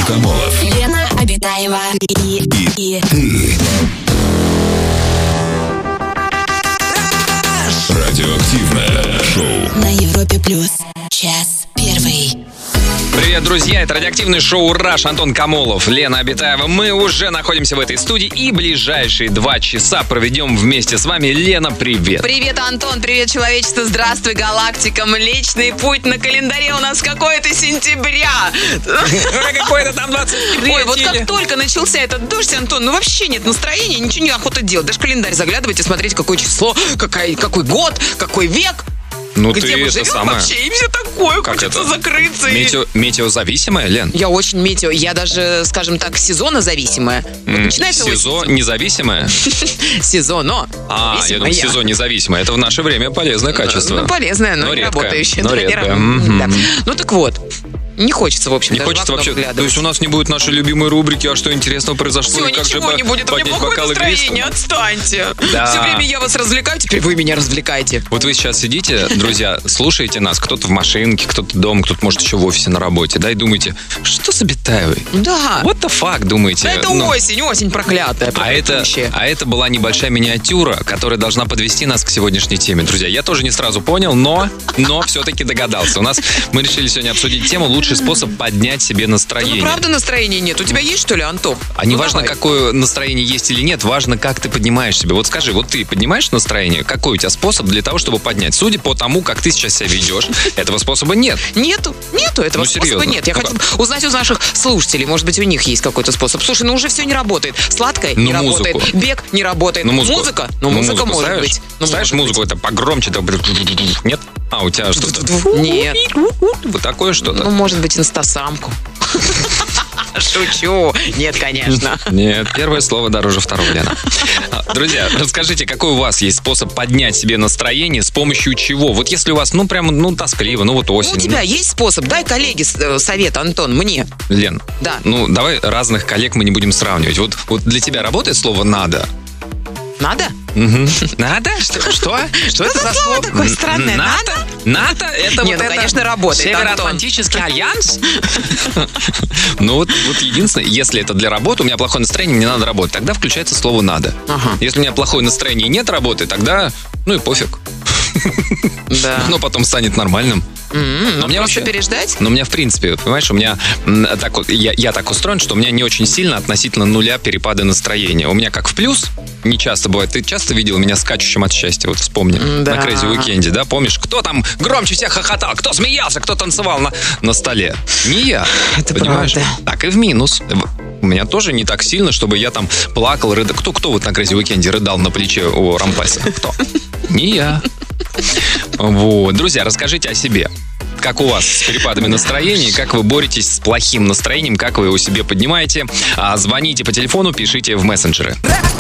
Камолов, Лена Обитаева и ты. Радиоактивное шоу на Европе Плюс. Час первый. Привет, друзья! Это радиоактивное шоу «Раш». Антон Камолов, Лена Обитаева. Мы уже находимся в этой студии и ближайшие 2 часа проведем вместе с вами. Лена, привет! Привет, Антон! Привет, человечество! Здравствуй, галактика! Млечный путь на календаре у нас какое-то сентября! Какой-то там 23. Ой, вот как только начался этот дождь, Антон, ну вообще нет настроения, ничего не охота делать. Даже календарь заглядывать и смотреть, какое число, какой год, какой век. Ну Где ты мы это живем самое... вообще, и все такое, Как хочется это? закрыться. Метеозависимая, Лен? Я очень метео, я даже, скажем так, сезонозависимая. Вот начинается СИЗО независимая? сезоно. Я думаю, СИЗО независимая. Это в наше время полезное качество. Ну, полезное, но не редкое, работающее. но Да, не редкое. да. Ну так вот. Не хочется, в общем, Не даже хочется в окно вообще. То выглядывать. есть у нас не будет нашей любимой рубрики, а что интересного произошло? Все, и как ничего же не будет, у меня поднять плохое бокал настроение, игристого? отстаньте. Да. Все время я вас развлекаю, теперь вы меня развлекаете. Вот вы сейчас сидите, друзья, слушаете нас, кто-то в машинке, кто-то дома, кто-то, может, еще в офисе на работе, да, и думаете, что с Обитаевой? Да. What the fuck, думаете? Да это Ну, осень проклятая. А это была небольшая миниатюра, которая должна подвести нас к сегодняшней теме, друзья. Я тоже не сразу понял, но все-таки догадался. Мы решили сегодня обсудить тему «Лучший способ поднять себе настроение». Ну, правда настроения нет? У тебя есть, что ли, Антон? А не важно, давай. какое настроение есть или нет, важно, как ты поднимаешь себе. Вот скажи, вот ты поднимаешь настроение? Какой у тебя способ для того, чтобы поднять? Судя по тому, как ты сейчас себя ведешь, этого способа нет. Нету этого способа серьезно. нет. Я хочу узнать у наших слушателей, может быть, у них есть какой-то способ. Слушай, ну уже все не работает. Сладкое не работает. музыку. Бег не работает. Музыка? Ну, музыка может ставишь? быть. Ну, Ставишь может музыку, это погромче, это... Нет? А, у тебя что-то... Нет. Вот такое что-то? Ну, может быть, инстасамку. Шучу. Нет, конечно. Нет, первое слово дороже второго, Лена. Друзья, расскажите, какой у вас есть способ поднять себе настроение, с помощью чего? Вот если у вас, тоскливо, вот осень. У тебя есть способ? Дай коллеге совет, Антон, мне. Лен, Да. Давай разных коллег мы не будем сравнивать. Вот для тебя работает слово «надо»? Надо? Надо? Что это за слово такое странное? НАТО? НАТО? Это Не, конечно, работает, Североатлантический альянс? Вот единственное, если это для работы, у меня плохое настроение, мне надо работать, тогда включается слово «надо». Ага. Если у меня плохое настроение и нет работы, тогда, и пофиг. Да. Оно потом станет нормальным. Но мне вообще переждать? Но у меня, в принципе, понимаешь, у меня я так устроен, что у меня не очень сильно относительно нуля перепады настроения. У меня как в плюс, не часто бывает. Ты часто видел меня скачущим от счастья? Вот вспомни. Да. На Crazy Weekend, да? Помнишь, кто там громче всех хохотал? Кто смеялся? Кто танцевал на столе? Не я. Это понимаешь? правда. Так и в минус. У меня тоже не так сильно, чтобы я там плакал, рыдал. Кто вот на Crazy Weekend рыдал на плече у Рампаса? Кто? Не я. Вот. Друзья, расскажите о себе. Как у вас с перепадами настроения, как вы боретесь с плохим настроением, как вы его себе поднимаете. Звоните по телефону, пишите в мессенджеры.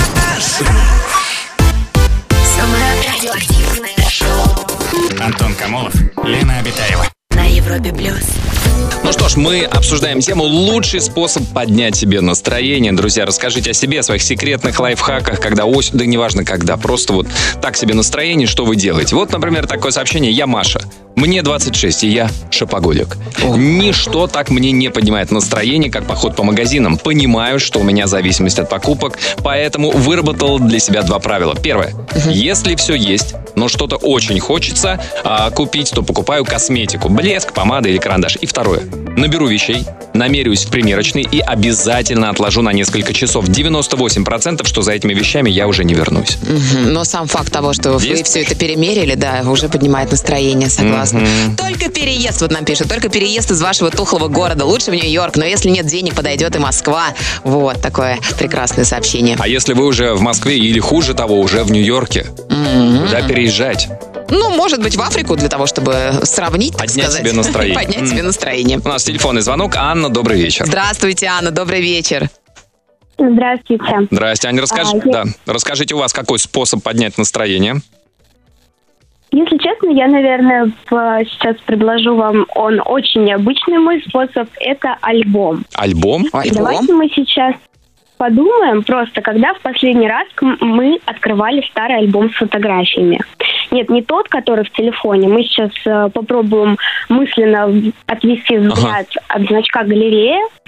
Самое радиоактивное шоу Антон Камолов, Лена Обитаева. на Европе Плюс. Ну что ж, мы обсуждаем тему «Лучший способ поднять себе настроение». Друзья, расскажите о себе, о своих секретных лайфхаках, когда осень, да неважно когда, просто вот так себе настроение, что вы делаете. Вот, например, такое сообщение: «Я Маша, мне 26, и я шопоголик. Ничто так мне не поднимает настроение, как поход по магазинам. Понимаю, что у меня зависимость от покупок, поэтому выработал для себя 2 правила. Первое. Если все есть, но что-то очень хочется купить, то покупаю косметику. Блеск, помада или карандаш. И второе. Наберу вещей, намерюсь в примерочной и обязательно отложу на несколько часов. 98%, что за этими вещами я уже не вернусь». Но сам факт того, что вы Есть? все это перемерили, да, уже поднимает настроение, согласна. Только переезд, вот нам пишут, только переезд из вашего тухлого города. Лучше в Нью-Йорк, но если нет денег, подойдет и Москва. Вот, такое прекрасное сообщение. А если вы уже в Москве или, хуже того, уже в Нью-Йорке, куда переезжать? Ну, может быть, в Африку для того, чтобы сравнить, так Поднять сказать. себе настроение. Поднять себе настроение. У нас телефонный звонок. Анна, добрый вечер. Здравствуйте, Анна, добрый вечер. Здравствуйте. Здрасте, Аня, расскажите, у вас какой способ поднять настроение? Если честно, я, наверное, сейчас предложу вам, он очень необычный мой способ, это альбом. Альбом? Давайте мы сейчас подумаем просто, когда в последний раз мы открывали старый альбом с фотографиями. Нет, не тот, который в телефоне. Мы сейчас попробуем мысленно отвести взгляд от значка галерея.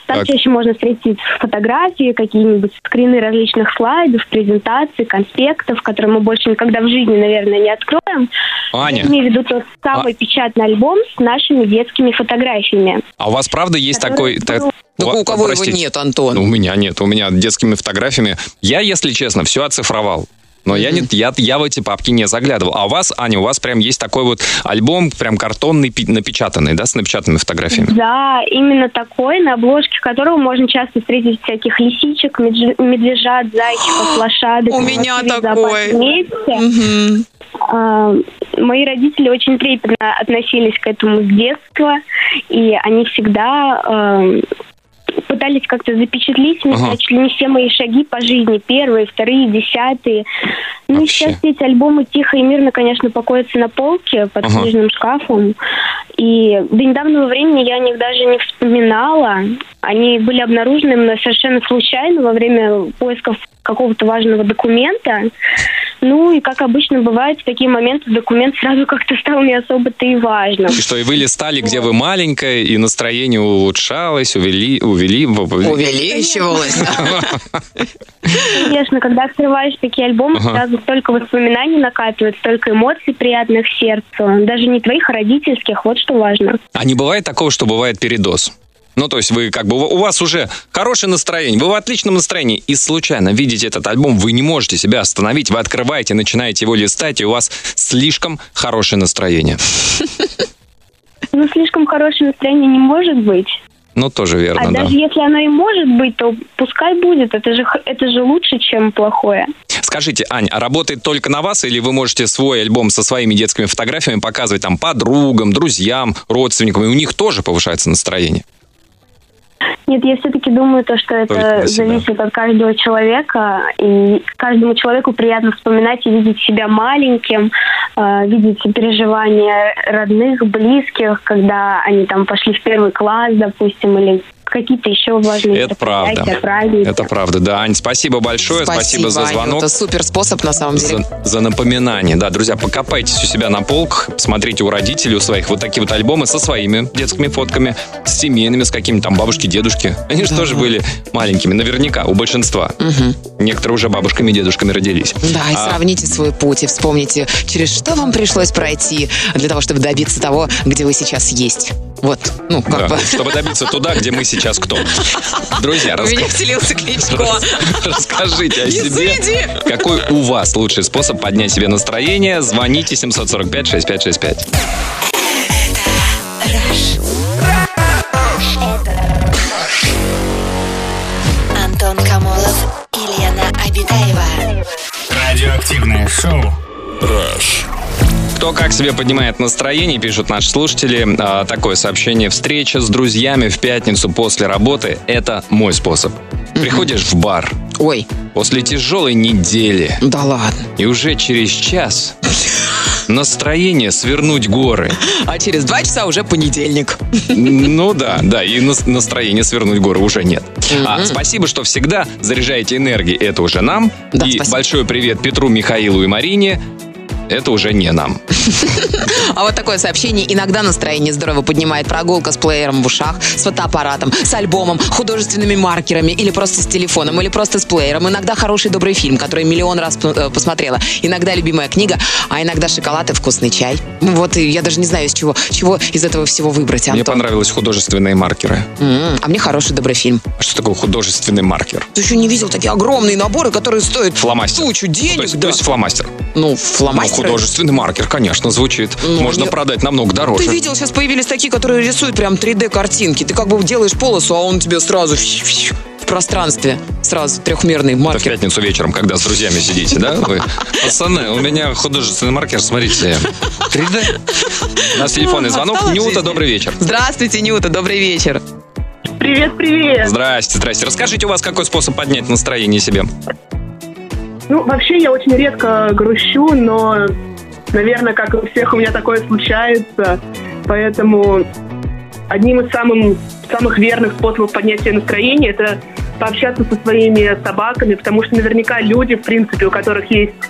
Там чаще можно встретить фотографии, какие-нибудь скрины различных слайдов, презентаций, конспектов, которые мы больше никогда в жизни, наверное, не откроем. Аня. Я имею в виду тот самый печатный альбом с нашими детскими фотографиями. А у вас правда есть такой... Да у кого его нет, Антон? У меня нет, у меня детскими фотографиями. Я, если честно, все оцифровал. Но я в эти папки не заглядывал. А у вас, Аня, у вас прям есть такой вот альбом, прям картонный, напечатанный, да, с напечатанными фотографиями? Да, именно такой, на обложке которого можно часто встретить всяких лисичек, медвежат, зайчиков, лошадок. У меня такой. Мои родители очень трепетно относились к этому с детства, и они всегда... пытались как-то запечатлить меня, чуть ли не все мои шаги по жизни, первые, вторые, десятые. Ну и сейчас эти альбомы тихо и мирно, конечно, покоятся на полке под книжным шкафом. И до недавнего времени я о них даже не вспоминала. Они были обнаружены мной совершенно случайно во время поисков какого-то важного документа. Ну и, как обычно бывает, в такие моменты документ сразу как-то стал не особо-то и важным. И что, и вы листали, где вы маленькая, и настроение улучшалось, увеличивалось. Конечно, когда открываешь такие альбомы, сразу столько воспоминаний накатывает, столько эмоций приятных сердцу. Даже не твоих, а родительских, вот что важно. А не бывает такого, что бывает передоз? Ну, то есть вы как бы, у вас уже хорошее настроение, вы в отличном настроении, и случайно видите этот альбом, вы не можете себя остановить, вы открываете, начинаете его листать, и у вас слишком хорошее настроение. Ну, слишком хорошее настроение не может быть. Ну, тоже верно, да. Даже если оно и может быть, то пускай будет, это же лучше, чем плохое. Скажите, Ань, а работает только на вас, или вы можете свой альбом со своими детскими фотографиями показывать там подругам, друзьям, родственникам, и у них тоже повышается настроение? Нет, я все-таки думаю, что это зависит от каждого человека, и каждому человеку приятно вспоминать и видеть себя маленьким, видеть переживания родных, близких, когда они там пошли в первый класс, допустим, или какие-то еще важные мероприятия, праздники. Это правда, да. Ань, спасибо большое, спасибо за звонок. Это супер способ, на самом деле. За напоминание. Да, друзья, покопайтесь у себя на полках, посмотрите у родителей, у своих вот такие вот альбомы со своими детскими фотками, с семейными, с какими-то там бабушки, дедушки. Они же тоже были маленькими, наверняка, у большинства. Некоторые уже бабушками, дедушками родились. Да, и сравните свой путь, и вспомните, через что вам пришлось пройти для того, чтобы добиться того, где вы сейчас есть. Вот, ну, как бы. Чтобы добиться туда, где мы сейчас кто. Друзья, у меня вселился Кличко. Расскажите о себе. Какой у вас лучший способ поднять себе настроение? Звоните 745-6565. Антон Камолов и Лена Обитаева. Радиоактивное шоу. Rush. Кто как себе поднимает настроение, пишут наши слушатели. Такое сообщение. Встреча с друзьями в пятницу после работы – это мой способ. Приходишь в бар. Ой. После тяжелой недели. Да ладно. И уже через час настроение свернуть горы. А через 2 часа уже понедельник. Ну да, и настроение свернуть горы уже нет. Спасибо, что всегда заряжаете энергией. Это уже нам. Да, и спасибо. Большой привет Петру, Михаилу и Марине. Это уже не нам. А вот такое сообщение. Иногда настроение здорово поднимает прогулка с плеером в ушах, с фотоаппаратом, с альбомом, художественными маркерами, или просто с телефоном, или просто с плеером. Иногда хороший добрый фильм, который миллион раз посмотрела. Иногда любимая книга, а иногда шоколад и вкусный чай. Вот я даже не знаю, чего из этого всего выбрать, Антон. Мне понравились художественные маркеры. А мне хороший добрый фильм. А что такое художественный маркер? Ты еще не видел такие огромные наборы, которые стоят Фломастер. тучу денег? То есть фломастер. Ну, фломастер. Художественный маркер, конечно, звучит. Можно продать намного дороже. Ты видел, сейчас появились такие, которые рисуют прям 3D-картинки. Ты как бы делаешь полосу, а он тебе сразу в пространстве. Сразу трехмерный маркер. Это в пятницу вечером, когда с друзьями сидите, да? Вы, пацаны, у меня художественный маркер, смотрите. 3D. У нас телефонный звонок. Нюта, добрый вечер. Здравствуйте, Нюта, добрый вечер. Привет. Здрасте. Расскажите, у вас какой способ поднять настроение себе? Ну, вообще, я очень редко грущу, но, наверное, как у всех, у меня такое случается. Поэтому одним из самых верных способов поднятия настроения – это пообщаться со своими собаками, потому что наверняка люди, в принципе, у которых есть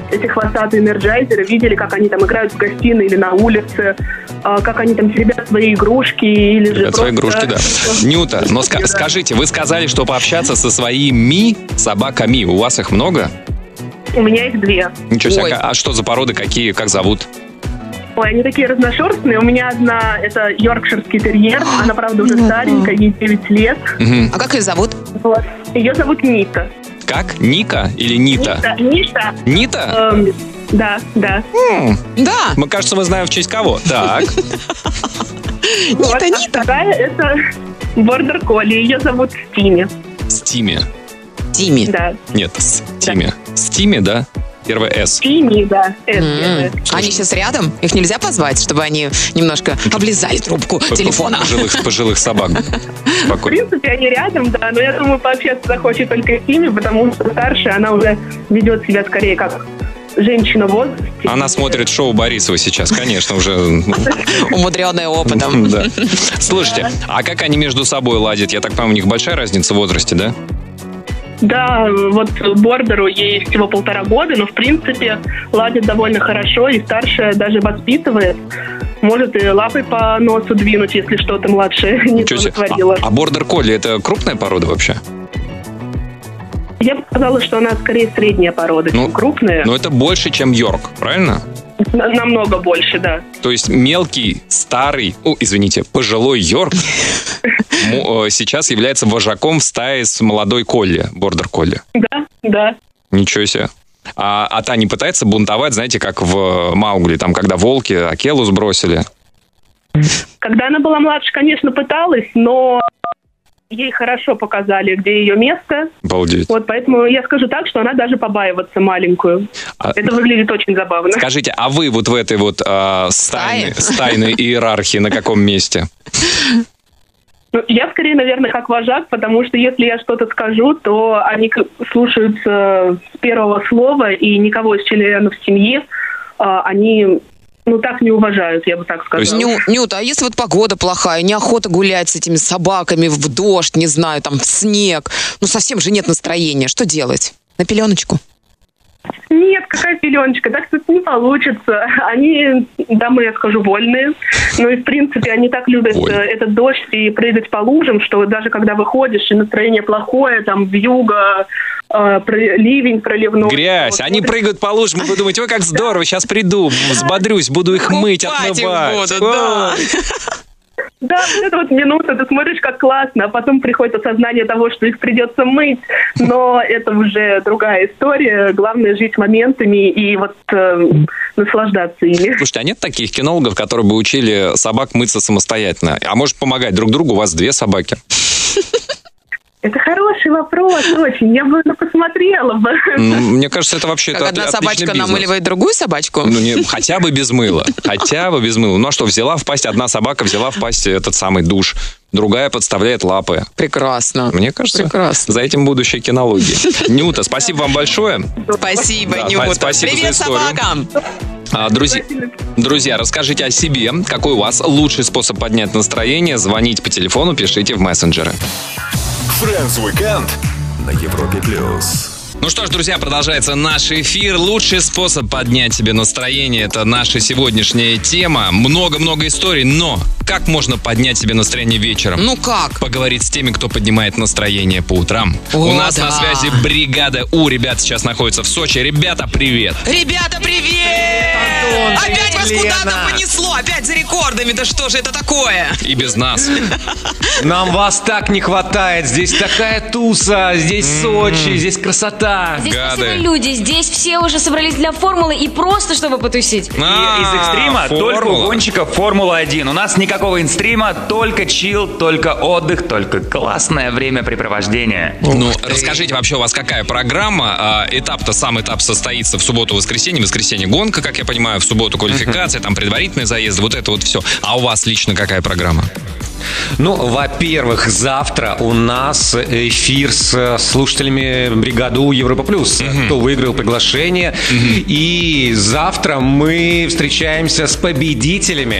эти хвостатые энерджайзеры, видели, как они там играют в гостиной или на улице, как они там теребят свои игрушки или же свои просто... игрушки, да. Нюта, но скажите, вы сказали, что пообщаться со своими собаками, у вас их много? У меня их 2. Ничего себе, Ой. а что за породы, какие, как зовут? Ой, они такие разношерстные. У меня одна, это йоркширский терьер. Она, правда, уже старенькая, ей 9 лет. А как ее зовут? Вот. Ее зовут Нита. Как? Ника или Нита? Нита. Нита? Да. Да. Мы, кажется, мы знаем в честь кого. Так. Вот, а вторая это бордер колли. Ее зовут Стими. Стими. Тимми. Да. Нет, Стими. Стими, да? Первое «С». Стими, да. Это. Они сейчас рядом? Их нельзя позвать, чтобы они немножко облизали трубку телефона? Пожилых собак. В Спокойно. принципе, они рядом, да. Но я думаю, пообщаться захочет только Стими, потому что старшая, она уже ведет себя скорее как женщина в возрасте. Она смотрит шоу Борисова сейчас, конечно, уже. Умудренная опытом. Да. Слушайте, а как они между собой ладят? Я так понимаю, у них большая разница в возрасте, да? Да, вот бордеру ей всего 1,5 года, но в принципе ладит довольно хорошо, и старшая даже воспитывает. Может и лапой по носу двинуть, если что-то младшее не то Ничего себе. натворила. А бордер колли это крупная порода вообще? Я бы сказала, что она скорее средняя порода, чем крупная. Но это больше, чем йорк, правильно? Намного больше, да. То есть мелкий, старый, пожилой йорк сейчас является вожаком в стае с молодой колли, бордер колли. Да. Ничего себе. А та не пытается бунтовать, знаете, как в Маугли, там, когда волки Акелу сбросили? Когда она была младше, конечно, пыталась, но ей хорошо показали, где ее место. Обалдеть. Вот поэтому я скажу так, что она даже побаивается маленькую. Это выглядит очень забавно. Скажите, а вы вот в этой вот стайной иерархии на каком месте? Ну, я скорее, наверное, как вожак, потому что если я что-то скажу, то они слушаются с первого слова, и никого из членов семьи они... так не уважают, я бы так сказала. Нюта, а если вот погода плохая, неохота гулять с этими собаками в дождь, не знаю, там в снег, совсем же нет настроения, что делать? На пеленочку? Нет, какая пеленочка, так тут не получится. Они, дамы, я скажу, вольные. Ну и, в принципе, они так любят этот дождь и прыгать по лужам, что даже когда выходишь, и настроение плохое, там, вьюга, ливень проливной. Грязь. Они прыгают по лужам, и вы думаете, ой, как здорово, сейчас приду, взбодрюсь, буду их мыть, отмывать. Да, вот это вот минута, ты смотришь, как классно, а потом приходит осознание того, что их придется мыть, но это уже другая история. Главное жить моментами и наслаждаться ими. Слушайте, а нет таких кинологов, которые бы учили собак мыться самостоятельно? А может помогать друг другу? У вас 2 собаки. Это хороший вопрос, очень. Я бы посмотрела бы. Мне кажется, это вообще как одна собачка намыливает другую собачку? Хотя бы без мыла. Хотя бы без мыла. Ну а что, взяла в пасть одна собака, взяла в пасть этот самый душ. Другая подставляет лапы. Прекрасно. Мне кажется, прекрасно. За этим будущее кинологии. Нюта, спасибо вам большое. Спасибо, Нюта. Спасибо Привет за историю. собакам. Друзья, расскажите о себе. Какой у вас лучший способ поднять настроение? Звоните по телефону, пишите в мессенджеры. Friends Weekend на Европе+. Ну что ж, друзья, продолжается наш эфир. Лучший способ поднять себе настроение – это наша сегодняшняя тема. Много-много историй, но как можно поднять себе настроение вечером? Ну как? Поговорить с теми, кто поднимает настроение по утрам. У нас на связи бригада У. Ребята сейчас находятся в Сочи. Ребята, привет! Ребята, привет! Антон, опять вас Лена. куда-то понесло, опять за рекордами. Да что же это такое? И без нас. Нам вас так не хватает. Здесь такая туса, здесь Сочи, здесь красота. Здесь Гады. красивые люди, здесь все уже собрались для формулы и просто чтобы потусить. И из экстрима только у гонщиков Формула-1. У нас никакого инстрима, только чил, только отдых, только классное времяпрепровождение. Ну, расскажите, вообще у вас какая программа? Сам этап состоится в субботу-воскресенье. В воскресенье гонка, как я понимаю, в субботу квалификация, там предварительные заезды, вот это вот все. А у вас лично какая программа? Ну, во-первых, завтра у нас эфир с слушателями бригады Европа Плюс, кто выиграл приглашение. И завтра мы встречаемся с победителями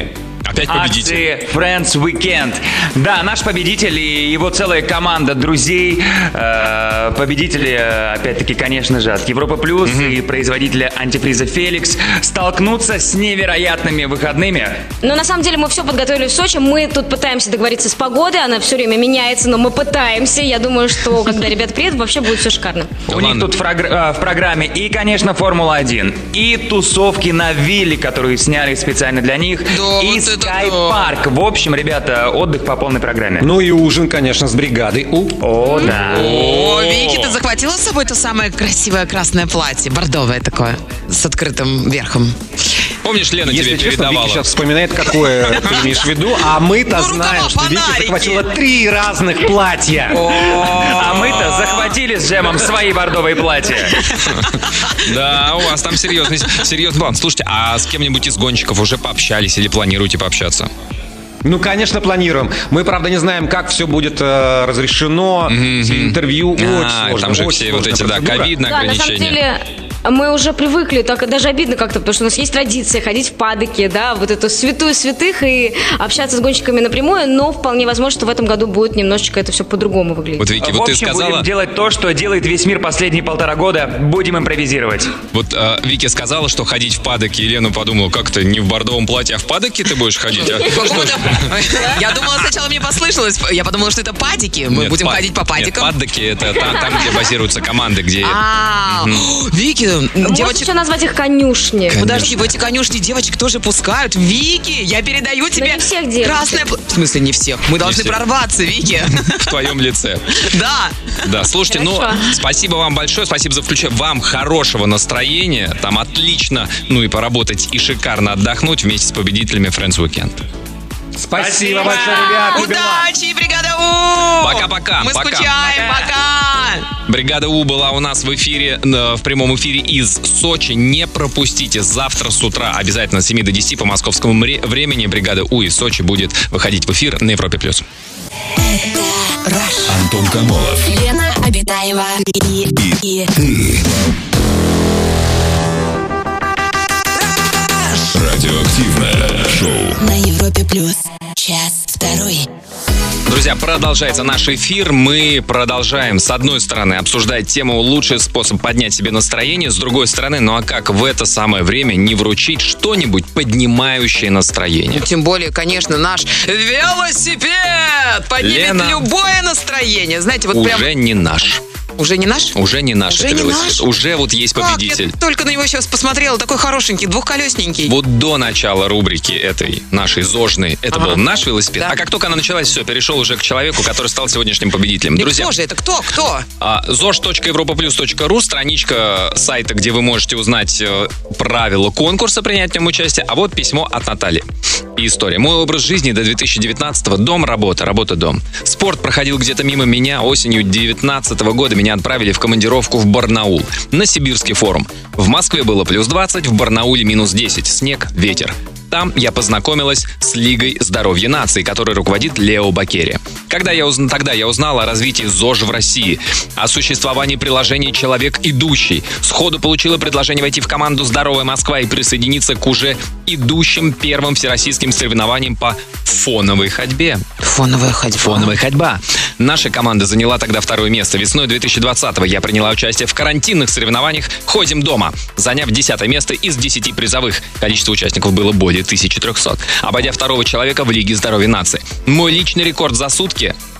Опять победитель. Акции Friends Weekend. Да, наш победитель и его целая команда друзей. Победители, опять-таки, конечно же, от Европа Плюс и производителя антифриза Феликс столкнутся с невероятными выходными. Но на самом деле мы все подготовили в Сочи. Мы тут пытаемся договориться с погодой. Она все время меняется, но мы пытаемся. Я думаю, что когда ребята приедут, вообще будет все шикарно. У них тут в программе и, конечно, Формула-1, и тусовки на вилле, которую сняли специально для них, и скайпарк. В общем, ребята, отдых по полной программе. Ну и ужин, конечно, с бригадой У. О, да. О, Вики, ты захватила с собой то самое красивое красное платье, бордовое такое, с открытым верхом? Помнишь, Лена Если тебе честно, передавала? Вики сейчас вспоминает, какое ты имеешь в виду, а мы-то знаем, что Вики фонарики. захватила 3 разных платья. А мы-то захватили с Джемом свои бордовые платья. Да, у вас там серьезный план. Слушайте, а с кем-нибудь из гонщиков уже пообщались или планируете пообщаться? Ну, конечно, планируем. Мы, правда, не знаем, как все будет разрешено. Интервью очень сложно. Там же очень все вот эти, сложная процедура. ковидные Да, на самом ограничения. деле мы уже привыкли, так даже обидно как-то, потому что у нас есть традиция ходить в падоке, да, вот эту святую святых и общаться с гонщиками напрямую, но вполне возможно, что в этом году будет немножечко это все по-другому выглядеть. Вот, Вики, В вот ты общем, сказала... будем делать то, что делает весь мир последние 1,5 года. Будем импровизировать. Вот Вики сказала, что ходить в падоке, и Лена подумала, как ты не в бордовом платье, а в падоке ты будешь ходить? Я думала, сначала мне послышалось. Я подумала, что это падики. Мы будем ходить по падикам. Нет, падоки — это там, где базируются команды, где... Вики, Можете девочек... еще назвать их конюшни. Подожди, в эти конюшни девочек тоже пускают. Вики, я передаю тебе не всех девочек. красное... В смысле, не всех. Мы должны всех. прорваться, Вики. В твоем лице. Да. Да, слушайте, Хорошо. спасибо вам большое, спасибо за включение. Вам хорошего настроения, там отлично, и поработать, и шикарно отдохнуть вместе с победителями Friends Weekend. Спасибо большое, ребят. Любим вас. Удачи, бригада У! Пока-пока. Мы Пока. скучаем, пока! Бригада У была у нас в эфире, в прямом эфире из Сочи. Не пропустите, завтра с утра обязательно с 7 до 10 по московскому времени бригада У из Сочи будет выходить в эфир на Европе+. Антон Камолов. Лена Обитаева и Радиоактивное шоу. на Европе Плюс. Час второй. Друзья, продолжается наш эфир. Мы продолжаем, с одной стороны, обсуждать тему «Лучший способ поднять себе настроение», с другой стороны, а как в это самое время не вручить что-нибудь, поднимающее настроение? Тем более, конечно, наш велосипед поднимет Лена. любое настроение. Знаете, вот Уже прям... не наш. Уже не наш? Уже не наш Уже это не велосипед. наш? Уже вот есть Как? победитель. Я только на него сейчас посмотрела. Такой хорошенький, двухколесненький. Вот до начала рубрики этой нашей ЗОЖной это был наш велосипед. Да. А как только она началась, все, перешел уже к человеку, который стал сегодняшним победителем. И Друзья, кто же это? Кто? ZOJ.europaplus.ru, страничка сайта, где вы можете узнать правила конкурса, принять в нем участие. А вот письмо от Натальи. И история. Мой образ жизни до 2019-го. Дом, работа, работа, дом. Спорт проходил где-то мимо меня. Осенью 2019 года меня отправили в командировку в Барнаул на Сибирский форум. В Москве было плюс 20, в Барнауле минус 10. Снег, ветер. Там я познакомилась с Лигой здоровья нации, которой руководит Лео Бакерия. Тогда я узнала о развитии ЗОЖ в России, о существовании приложения «Человек идущий». Сходу получила предложение войти в команду «Здоровая Москва» и присоединиться к уже идущим первым всероссийским соревнованиям по фоновой ходьбе. Фоновая ходьба. Фоновая ходьба. Наша команда заняла тогда 2-е место. Весной 2020-го я приняла участие в карантинных соревнованиях «Ходим дома», заняв 10-е место из 10 призовых. Количество участников было более 1300. Обойдя 2-го человека в Лиге здоровья нации. Мой личный рекорд за сутки —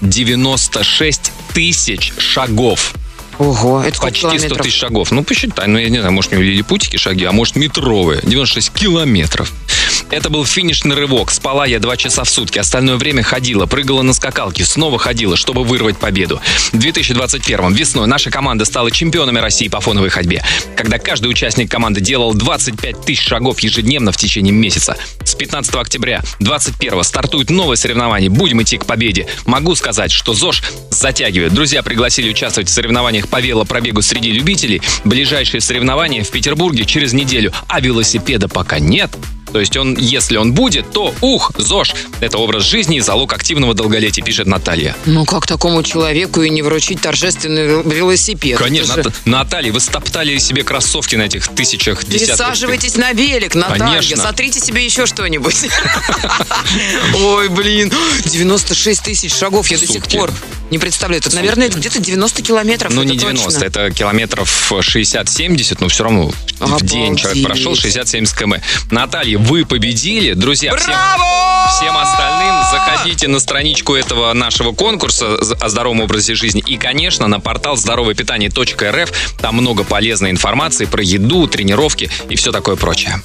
96 тысяч шагов. Ого, это сколько Почти 100 километров? тысяч шагов. Ну, посчитай. Я не знаю, может, у него лилипутики шаги, а может, метровые. 96 километров. Это был финишный рывок. Спала я 2 часа в сутки. Остальное время ходила, прыгала на скакалке, снова ходила, чтобы вырвать победу. В 2021 весной наша команда стала чемпионами России по фоновой ходьбе, когда каждый участник команды делал 25 тысяч шагов ежедневно в течение месяца. С 15 октября 2021 стартует новое соревнование. Будем идти к победе. Могу сказать, что ЗОЖ затягивает. Друзья пригласили участвовать в соревнованиях по велопробегу среди любителей. Ближайшие соревнования в Петербурге через неделю, а велосипеда пока нет. То есть он, если он будет, то ЗОЖ. Это образ жизни и залог активного долголетия, пишет Наталья. Ну как такому человеку и не вручить торжественный велосипед? Конечно, Наталья, вы стоптали себе кроссовки на этих тысячах, десятках. Пересаживайтесь на велик, Наталья. Конечно. Сотрите себе еще что-нибудь. Ой, блин. 96 тысяч шагов я до сих пор не представляю. Это, наверное, где-то 90 километров. Ну, не 90, это километров 60-70, но все равно в день человек прошел 60-70 км. Наталья, вы победили. Друзья, всем остальным заходите на страничку этого нашего конкурса о здоровом образе жизни и, конечно, на портал здоровопитание.рф. Там много полезной информации про еду, тренировки и все такое прочее.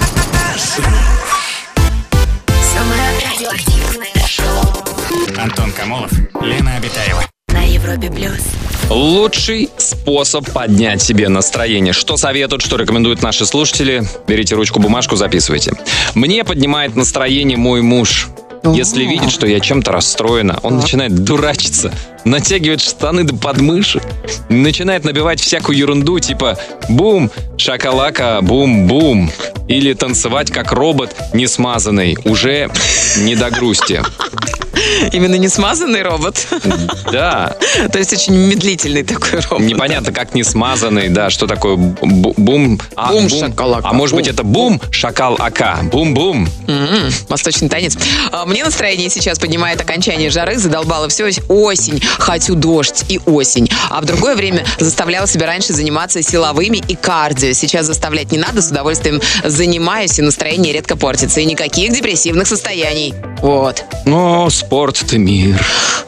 Антон Камолов, Лена Обитаева. На Европе Плюс. Лучший способ поднять себе настроение. Что советуют, что рекомендуют наши слушатели? Берите ручку, бумажку, записывайте. Мне поднимает настроение мой муж. Если видит, что я чем-то расстроена, он начинает дурачиться, натягивает штаны до подмышек, начинает набивать всякую ерунду, типа «бум, шакалака, бум-бум», или танцевать как робот несмазанный, уже не до грусти. Именно не смазанный робот? Да. То есть очень медлительный такой робот. Непонятно, как не смазанный, да, что такое бум... Бум шакалака. А может быть это бум шакал-ака, бум-бум. Восточный танец. Мне настроение сейчас поднимает окончание жары, задолбало все осень, хочу дождь и осень. А в другое время заставляла себя раньше заниматься силовыми и кардио. Сейчас заставлять не надо, с удовольствием занимаюсь, и настроение редко портится. И никаких депрессивных состояний. Вот. Но спорт — это мир.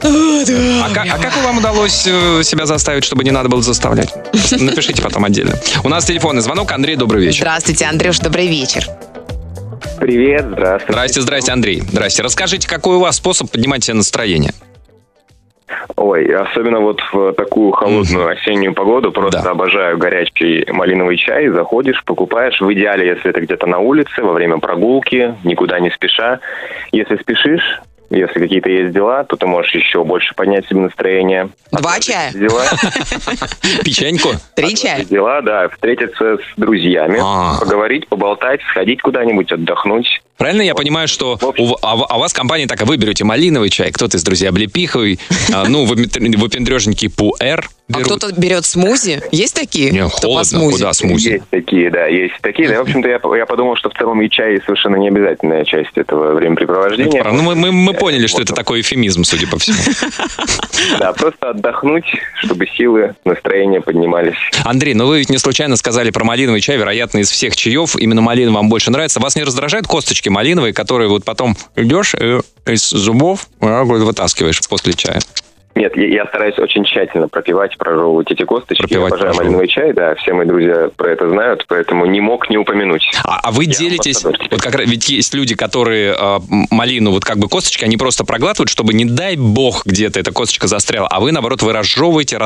А как вам удалось себя заставить, чтобы не надо было заставлять? Напишите потом отдельно. У нас телефонный звонок. Андрей, добрый вечер. Здравствуйте, Андрюш, добрый вечер. Привет, здравствуйте. Здрасте, Андрей. Здрасте. Расскажите, какой у вас способ поднимать себе настроение? Ой, особенно вот в такую холодную осеннюю погоду просто обожаю горячий малиновый чай. Заходишь, покупаешь. В идеале, если это где-то на улице, во время прогулки, никуда не спеша. Если спешишь, если какие-то есть дела, то ты можешь еще больше поднять себе настроение. 2 чая? Дела. Печеньку? 3 чая? Дела, да. Встретиться с друзьями, поговорить, поболтать, сходить куда-нибудь, отдохнуть. Правильно я понимаю, что у вас компания такая, вы берете малиновый чай, кто-то из друзей облепиховый, выпендрежники пуэр берут. А кто-то берет смузи? Есть такие? Не, холодно, куда смузи? Есть такие, да, есть такие. Да, в общем-то, я подумал, что в целом и чай совершенно не обязательная часть этого времяпрепровождения. Ну, мы поняли, что это такой эвфемизм, судя по всему. Да, просто отдохнуть, чтобы силы, настроение поднимались. Андрей, ну вы ведь не случайно сказали про малиновый чай, вероятно, из всех чаев именно малиновый вам больше нравится. Вас не раздражают косточки малиновые, которые вот потом идешь из зубов вытаскиваешь после чая? Нет, я стараюсь очень тщательно пропивать, прожевывать эти косточки. Я обожаю малиновый чай, да, все мои друзья про это знают, поэтому не мог не упомянуть. А вы делитесь, вот как раз, ведь есть люди, которые малину, вот как бы косточки, они просто проглатывают, чтобы, не дай бог, где-то эта косточка застряла, а вы, наоборот, вы разжевываете,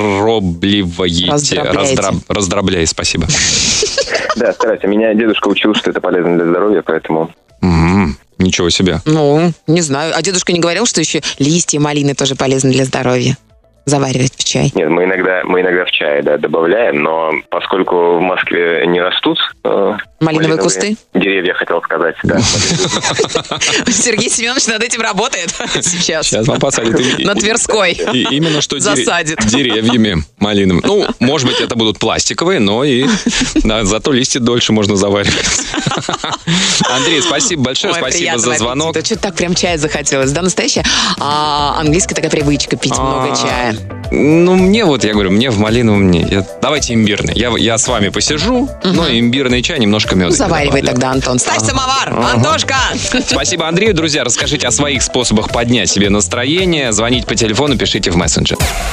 раздробляете, спасибо. Да, стараюсь. Меня дедушка учил, что это полезно для здоровья, поэтому... Ничего себе. Ну, не знаю. А дедушка не говорил, что еще листья малины тоже полезны для здоровья? Заваривать в чай? Нет, мы иногда в чай, да, добавляем, но поскольку в Москве не растут... Малиновые кусты? Деревья, хотел сказать, да. Сергей Семенович над этим работает сейчас. Сейчас вам посадят. На Тверской. Именно что засадит. Деревьями малиновыми. Ну, может быть, это будут пластиковые, но и зато листья дольше можно заваривать. Андрей, спасибо большое, спасибо за звонок. Что-то так прям чая захотелось. Да, настоящая английская такая привычка пить много чая. Ну, мне вот, я говорю, мне в малиновом давайте имбирный. Я с вами посижу, но имбирный чай, немножко меда. Ну, заваривай тогда, Антон. Ставь самовар, Антошка! Спасибо, Андрею. Друзья, расскажите о своих способах поднять себе настроение. Звоните по телефону, пишите в мессенджер.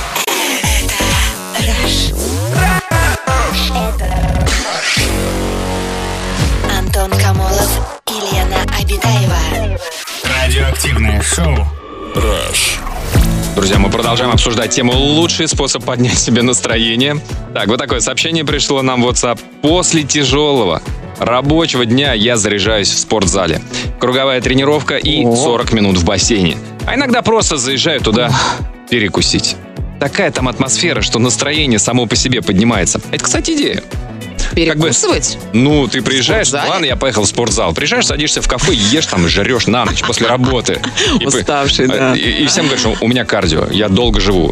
Антон Камолов и Лена Обитаева. Радиоактивное шоу. Rush. Друзья, мы продолжаем обсуждать тему «Лучший способ поднять себе настроение». Так, вот такое сообщение пришло нам в WhatsApp. После тяжелого рабочего дня я заряжаюсь в спортзале. Круговая тренировка и 40 минут в бассейне. А иногда просто заезжаю туда перекусить. Такая там атмосфера, что настроение само по себе поднимается. Это, кстати, идея. Перекусывать? Ну, ты приезжаешь, ладно, я поехал в спортзал. Приезжаешь, садишься в кафе, ешь там, жрешь на ночь после работы. Уставший, да. И всем говоришь, у меня кардио, я долго живу.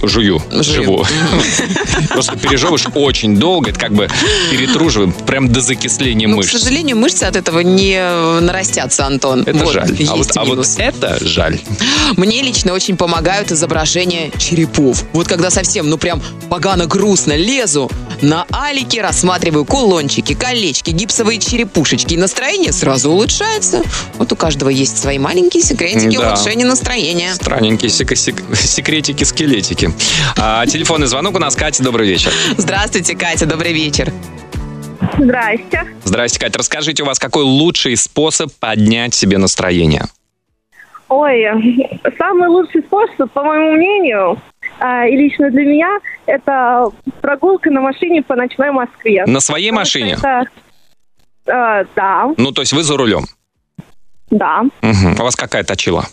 Просто пережевываешь очень долго, это как бы перетруживаем, прям до закисления мышц. К сожалению, мышцы от этого не нарастятся, Антон. Это жаль. А вот это жаль. Мне лично очень помогают изображения черепов. Вот когда совсем, прям погано грустно лезу, на алике рассматриваю кулончики, колечки, гипсовые черепушечки, и настроение сразу улучшается. Вот у каждого есть свои маленькие секретики улучшения настроения. Странненькие секретики-скелетики. Телефонный звонок у нас. Катя, добрый вечер. Здравствуйте, Катя, добрый вечер. Здрасте. Здрасте, Катя. Расскажите, у вас какой лучший способ поднять себе настроение? Ой, самый лучший способ, по моему мнению, и лично для меня, это прогулка на машине по ночной Москве. На своей машине? Да. Ну, то есть вы за рулем? Да. Угу. У вас какая точила?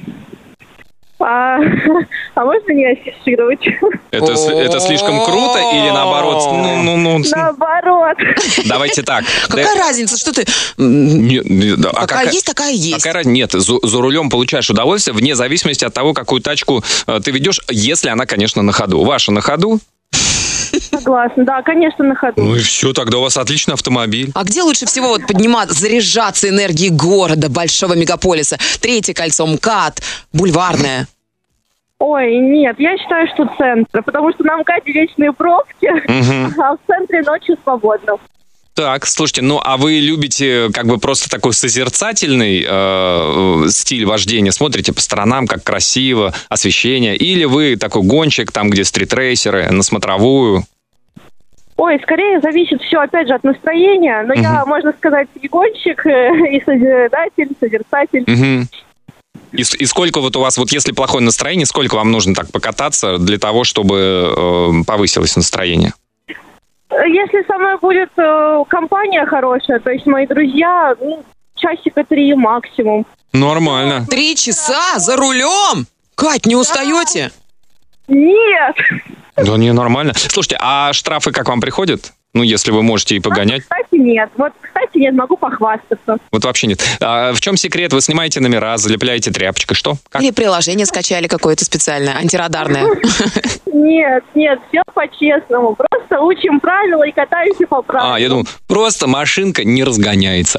А можно не ассистировать? Это слишком круто или наоборот? Наоборот. Давайте так. Какая разница, что ты... Какая есть, такая есть. Нет, за рулем получаешь удовольствие вне зависимости от того, какую тачку ты ведешь, если она, конечно, на ходу. Ваша на ходу? Согласна, да, конечно, на ходу. Ну и все, тогда у вас отличный автомобиль. А где лучше всего подниматься, заряжаться энергией города, большого мегаполиса? Третье кольцо, МКАД, Бульварное. Ой, нет, я считаю, что центр, потому что на МКАДе вечные пробки, а в центре ночью свободно. Так, слушайте, а вы любите как бы просто такой созерцательный стиль вождения? Смотрите по сторонам, как красиво, освещение? Или вы такой гонщик, там, где стритрейсеры, на смотровую? Ой, скорее зависит все, опять же, от настроения. Но я, можно сказать, и гонщик, и созерцатель. И сколько вот у вас, вот если плохое настроение, сколько вам нужно так покататься для того, чтобы повысилось настроение? Если со мной будет компания хорошая, то есть мои друзья, часика 3 максимум. Нормально. 3 часа за рулем? Кать, не устаете? Нет. Да не, нормально. Слушайте, а штрафы как вам приходят? Ну, если вы можете и погонять. Кстати, нет. Могу похвастаться. Вот вообще нет. А в чем секрет? Вы снимаете номера, залепляете тряпочкой, что? Как? Или приложение скачали какое-то специальное, антирадарное? Нет, все по-честному. Просто учим правила и катаемся по правилам. Я думал, просто машинка не разгоняется.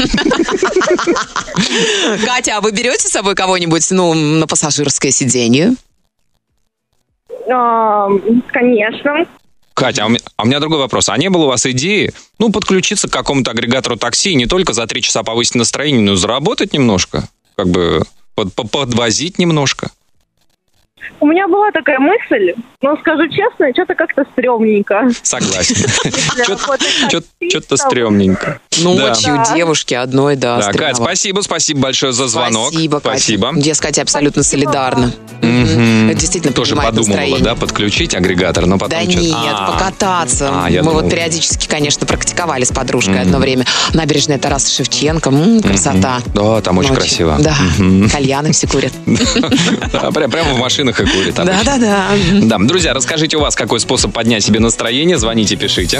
Катя, а вы берете с собой кого-нибудь, на пассажирское сиденье? Конечно. Катя, а у меня другой вопрос. А не было у вас идеи, подключиться к какому-то агрегатору такси и не только за 3 часа повысить настроение, но и заработать немножко? Как бы подвозить немножко? У меня была такая мысль, но, скажу честно, что-то как-то стрёмненько. Согласен. Что-то стрёмненько. Ночью девушки одной, да. Да, Кать, спасибо большое за звонок. Спасибо. Я с Катей абсолютно солидарна. Это действительно тоже подумала, да, подключить агрегатор, но потом... Да нет, покататься. Мы вот периодически, конечно, практиковали с подружкой одно время. Набережная Тараса Шевченко, красота. Да, там очень красиво. Да, кальяны все курят. Прямо в машинах и курят. Да. Да, друзья, расскажите, у вас какой способ поднять себе настроение? Звоните, пишите.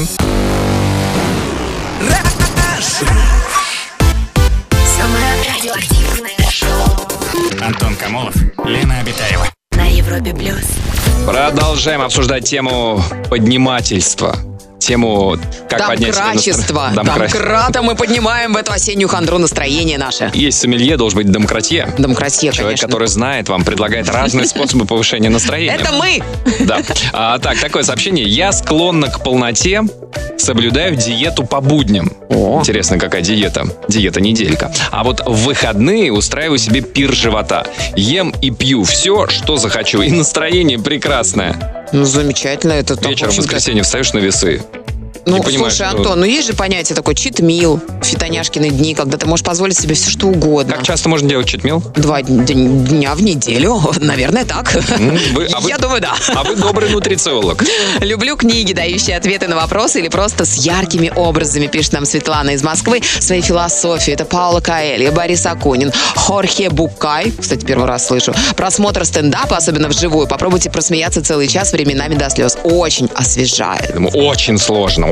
Антон Камолов, Лена Обитаева. На Европе Плюс. Продолжаем обсуждать тему поднимательства. Тему, как поднять себе настроение. Домкратом мы поднимаем в эту осеннюю хандру настроение наше. Есть сомелье, должен быть домкратье. Домкратье, человек, конечно. который знает, вам предлагает разные способы повышения настроения. Это мы! Да. Так, такое сообщение. Я склонна к полноте, соблюдаю диету по будням. Интересно, какая диета? Диета-неделька. А вот в выходные устраиваю себе пир живота. Ем и пью все, что захочу. И настроение прекрасное. Замечательно. Это вечером в воскресенье встаешь на весы. Слушай, Антон, есть же понятие такое чит-мил, фитоняшкины дни, когда ты можешь позволить себе все, что угодно. Как часто можно делать чит-мил? 2 дня в неделю, наверное, так. Я думаю, да. А вы добрый нутрициолог. Люблю книги, дающие ответы на вопросы или просто с яркими образами, пишет нам Светлана из Москвы, своей философии. Это Пауло Коэльо, Борис Акунин, Хорхе Букай, кстати, первый раз слышу. Просмотр стендапа, особенно вживую, попробуйте просмеяться целый час, временами до слез. Очень освежает. Очень сложно.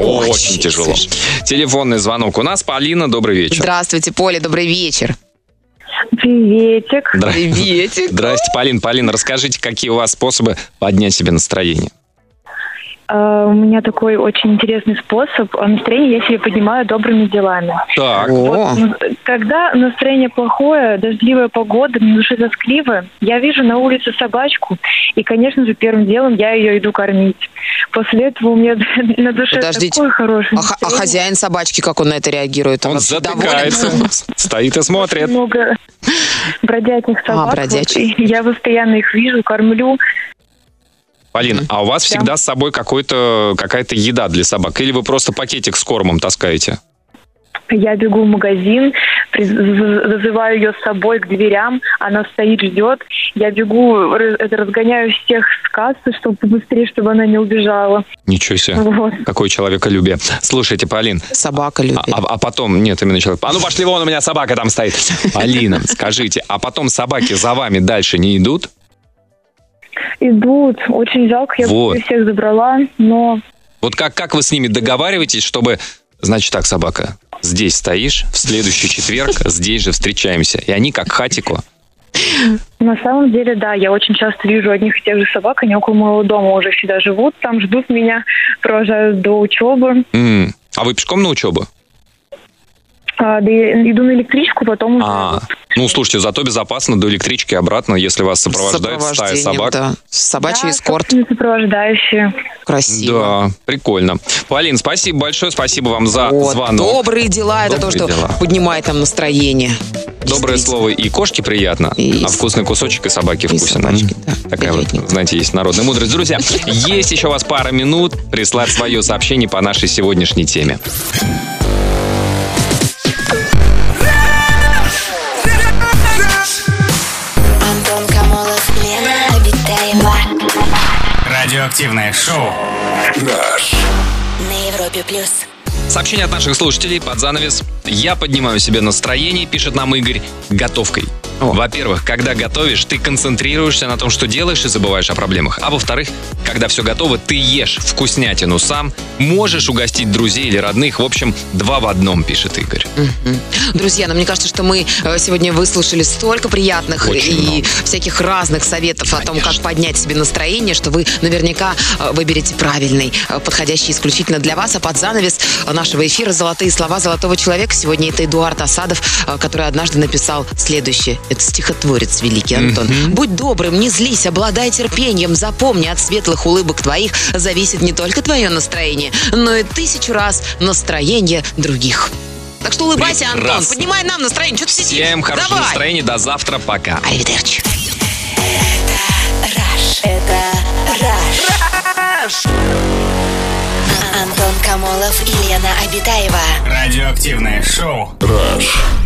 Очень тяжело. Телефонный звонок у нас. Полина, добрый вечер. Здравствуйте, Поля, добрый вечер. Приветик. Приветик. Здрасте, Полина, расскажите, какие у вас способы поднять себе настроение? У меня такой очень интересный способ. Настроение я себе поднимаю добрыми делами. Так. Вот, когда настроение плохое, дождливая погода, на душе тоскливая, я вижу на улице собачку, и, конечно же, первым делом я ее иду кормить. После этого у меня на душе такое хорошее настроение. А хозяин собачки, как он на это реагирует? Он затыкается, стоит и смотрит. Много бродячих собак. Бродячих. Вот, я постоянно их вижу, кормлю. Полина, а у вас всегда с собой какая-то еда для собак? Или вы просто пакетик с кормом таскаете? Я бегу в магазин, зазываю ее с собой к дверям, она стоит, ждет. Я бегу, разгоняю всех с кассы, чтобы побыстрее, чтобы она не убежала. Ничего себе, вот. Какое человеколюбие. Слушайте, Полин. Собаколюбие. А потом, нет, именно человек. А ну пошли вон, у меня собака там стоит. Полина, скажите, а потом собаки за вами дальше не идут? Идут. Очень жалко, я всех забрала, но... Вот как вы с ними договариваетесь, чтобы... Значит так, собака, здесь стоишь, в следующий четверг здесь же встречаемся. И они как хатико. На самом деле, да, я очень часто вижу одних и тех же собак, они около моего дома уже всегда живут, там ждут меня, провожают до учебы. А вы пешком на учебу? Да, иду на электричку, потом уже... Ну, слушайте, зато безопасно до электрички обратно, если вас сопровождает стая собак. Да. Собачий эскорт. Сопровождающие. Красиво. Да, прикольно. Полин, спасибо большое, спасибо вам за звонок. Добрые дела, это то, что поднимает нам настроение. Доброе слово и кошке приятно, а вкусный кусочек и собаке вкусен. Собачки, да. Такая вот, знаете, есть народная мудрость. Друзья, есть еще у вас пара минут прислать свое сообщение по нашей сегодняшней теме. Радиоактивное шоу. На Европе плюс. Сообщение от наших слушателей под занавес. Я поднимаю себе настроение, пишет нам Игорь, готовкой. Во-первых, когда готовишь, ты концентрируешься на том, что делаешь, и забываешь о проблемах. А во-вторых, когда все готово, ты ешь вкуснятину сам, можешь угостить друзей или родных. В общем, 2 в 1, пишет Игорь. Друзья, мне кажется, что мы сегодня выслушали столько приятных и всяких разных советов о том, как поднять себе настроение, что вы наверняка выберете правильный, подходящий исключительно для вас. А под занавес нашего эфира «Золотые слова золотого человека» сегодня это Эдуард Асадов, который однажды написал следующее. Это стихотворец великий, Антон. Будь добрым, не злись, обладай терпением. Запомни, от светлых улыбок твоих зависит не только твое настроение, но и 1000 раз настроение других. Так что улыбайся, Антон, поднимай нам настроение. Что ты сидишь? Всем хорошего настроения, до завтра, пока. Аривидерчи. Это Раш. Антон Камолов и Лена Обитаева. Радиоактивное шоу. Раш.